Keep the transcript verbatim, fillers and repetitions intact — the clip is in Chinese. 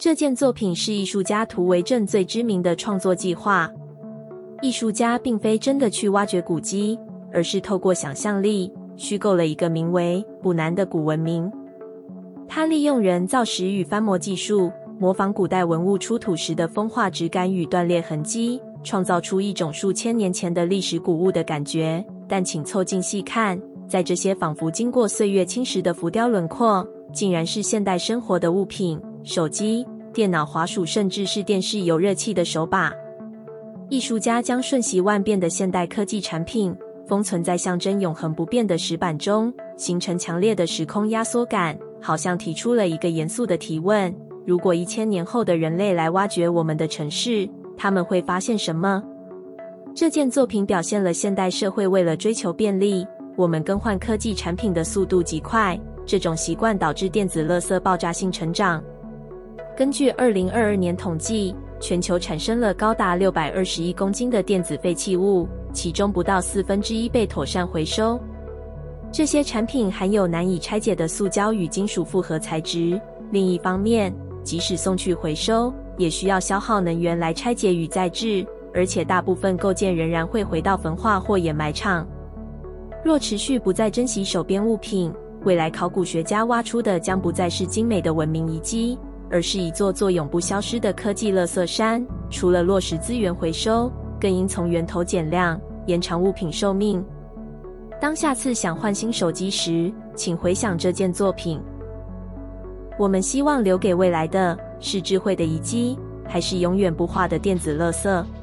这件作品是艺术家图维正最知名的创作计划。艺术家并非真的去挖掘古迹，而是透过想象力虚构了一个名为补南的古文明。他利用人造石与翻模技术，模仿古代文物出土时的风化质感与断裂痕迹，创造出一种数千年前的历史古物的感觉。但请凑近细看，在这些仿佛经过岁月侵蚀的浮雕轮廓，竟然是现代生活的物品，手机、电脑滑鼠，甚至是电视有热气的手把。艺术家将瞬息万变的现代科技产品封存在象征永恒不变的石板中，形成强烈的时空压缩感，好像提出了一个严肃的提问：如果一千年后的人类来挖掘我们的城市，他们会发现什么？这件作品表现了现代社会为了追求便利，我们更换科技产品的速度极快，这种习惯导致电子垃圾爆炸性成长。根据二零二二年统计，全球产生了高达六百二十亿公斤的电子废弃物，其中不到四分之一被妥善回收。这些产品含有难以拆解的塑胶与金属复合材质。另一方面，即使送去回收，也需要消耗能源来拆解与再制，而且大部分构件仍然会回到焚化或掩埋场。若持续不再珍惜手边物品，未来考古学家挖出的将不再是精美的文明遗迹，而是一座座永不消失的科技垃圾山。除了落实资源回收，更应从源头减量，延长物品寿命。当下次想换新手机时，请回想这件作品。我们希望留给未来的是智慧的遗迹，还是永远不化的电子垃圾？